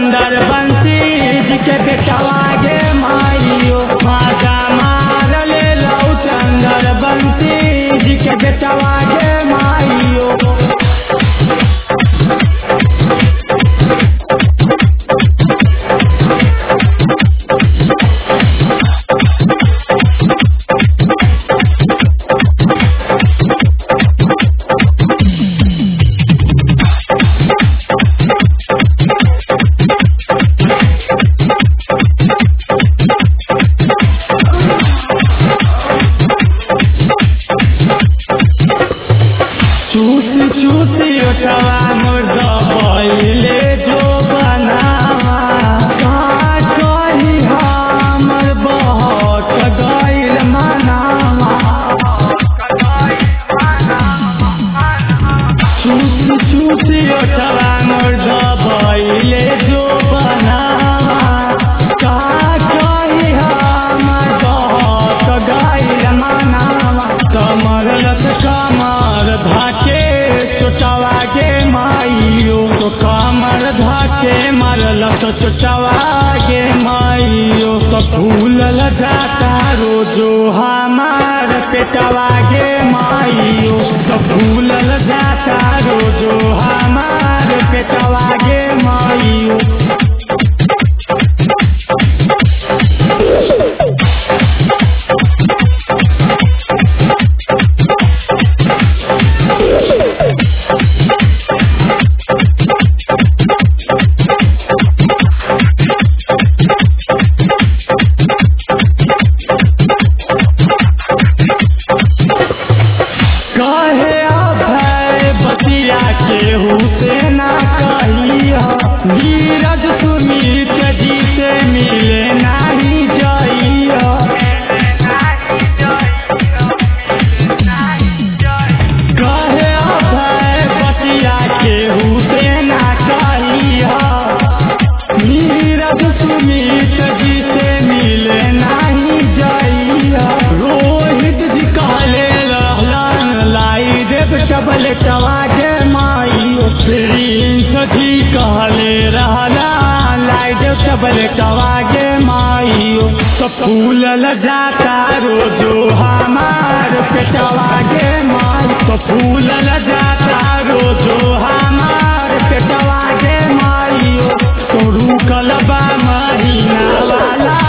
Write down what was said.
चंदर बंसी जी के बेटवा गे माइयो माजा मार ले लो चंदर बंसी जी के बेटवा गे माइयो चूसी ओटवा मुर्दा पहिले जो बनावा कही हमर बहुत गइल मनावा चूसी ओटवा मुर्दा पहिले जो बनावा कही हमर बहुत गइल मनावा कमर धाके चोटावा गे माइयो तो कमर धाके मरल तो चोटावा गे माइयो तो फूलल जाता रोजो हमार पेटवा गे माइयो तो फूलल जाता रोजो हमार पेटवा गे माइयो केहू से ना कहिया नीरज सुमित जी से मिले नहीं जाइया कहे अभय बतिया केहू से ना कहिया नीरज सुमित जी से मिले नहीं जाइया रोहित जी कहले रहलन लाई देव चबल टवागे जी कहले रहला लाई देव चबल टवागे माइयो तो फूलल जाता रोजो हमार पेटवा गे माई तो फूलल जाता रोजो हमार पेटवा गे माइयो तो रुकल बा महीना वाला